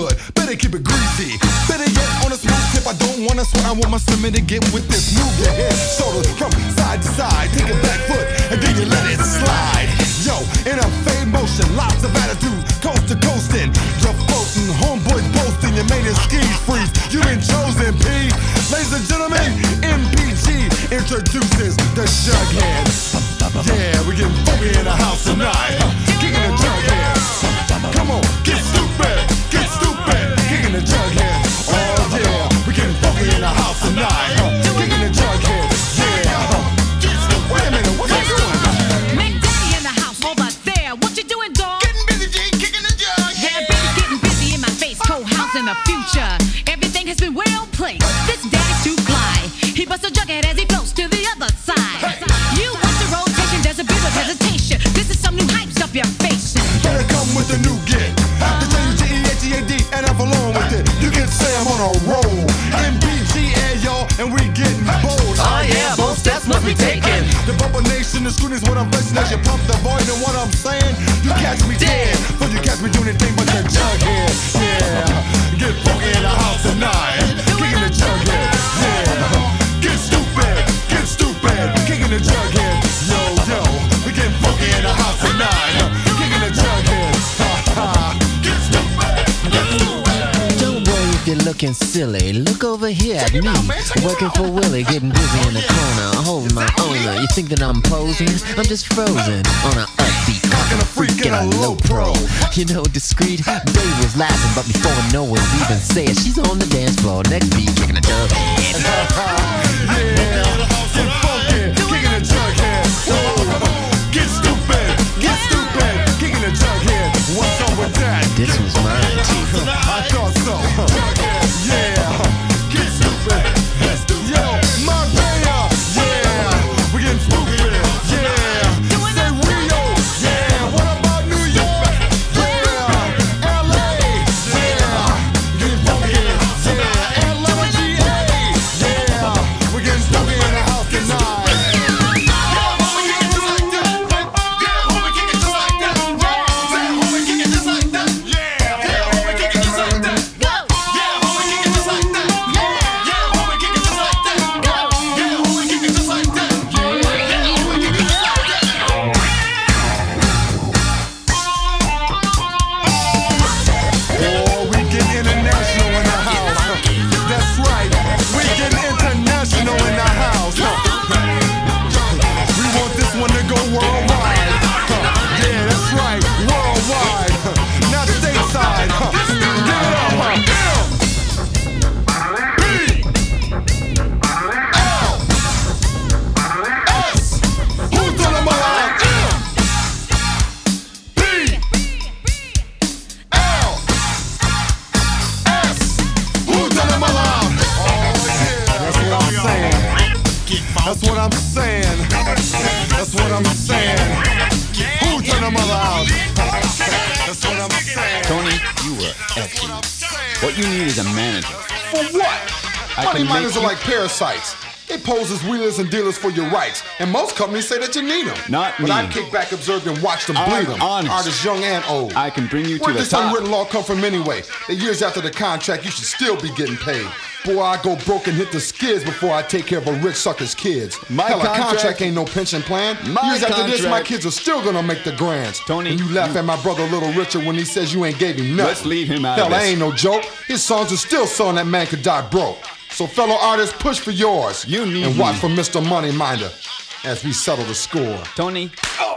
good. Better keep it greasy. Better yet, on a smooth tip, I don't wanna sweat. I want my slimmer to get with this. Move your head, shoulders from side to side. Take a back foot and then you let it slide. Yo, in a fade motion, lots of attitude, coast to coastin'. You're floating, homeboys boasting. You made it skis freeze. You been chosen, P. Ladies and gentlemen, MPG introduces the Jughead. Yeah, we getting funky in the house tonight. Kicking the Jughead. Come on, get stupid, kicking the Jughead. Oh yeah, we getting funky in the house tonight. Kicking the Jughead. Yeah. Wait a minute, what's he doing? Mac Daddy in the house over there. What you doing, dog? Getting busy, G, kicking the Jughead. Yeah, baby, getting busy in my face. Cold house in the future. Everything has been well placed. This daddy's too fly. He busts a Jughead as he floats to the other side. You want the rotation? There's a bit of hesitation. This is some new hype stuff you're facing. Better come with the new get. The J-U-G-E-H-E-A-D, and I'm along with it. You can say I'm on a roll. MBGA, y'all, and we getting bold. Oh yeah, both steps must be taken. The bubble nation, the screen is what I'm facing as you pump the void and what I'm saying. You catch me dead, but you catch me doing anything but the Jughead. Yeah, get funky in the house tonight. Kicking the Jughead. Yeah, get stupid, kicking the Jughead. Yo, yo, we getting funky in the house tonight. Kicking the Jughead. Get stupid. Don't worry if you're looking silly. Look over here at me, working for Willie, getting busy in the corner, holding my owner. You think that I'm posing? I'm just frozen on an upbeat, Rockin' a freak in a low pro. You know, discreet. Dave was laughing, but before no one even said, she's on the dance floor. Next beat, kicking a Jughead. Yeah, get funky, kicking the Jughead. Get stupid, kicking the Jughead. What's up with that? This was mine, too. I thought so. Yeah, get stupid. Yo, Marbella. Yeah, we getting stupid. Yeah, say Rio. Yeah, what about New York? Yeah, LA. Yeah, get funky. Yeah, Atlanta, GA. Yeah, we getting stupid in the house tonight. That's what I'm saying. That's what I'm saying. Who turned them all out? That's what I'm saying. Tony, you were excellent. What you need is a manager. For what? Money can miners make are like parasites. They pose as wheelers and dealers for your rights, and most companies say that you need them. Not but me. I kick back, observe, and watch them I'm bleed them. honest. Artists young and old. I can bring you to Where the this top. unwritten law come from anyway? That years after the contract, you should still be getting paid. Boy, I go broke and hit the skids before I take care of a rich sucker's kids. My Hell, a contract contract ain't no pension plan. My Years after this, my contract- kids are still gonna make the grands. Tony, and you laugh at my brother Little Richard when he says you ain't gave him nothing. Let's leave him out Hell, of this. that ain't no joke. His songs are still selling that man could die broke. So fellow artists, push for yours. You need and watch me. for Mr. Moneyminder as we settle the score. Tony,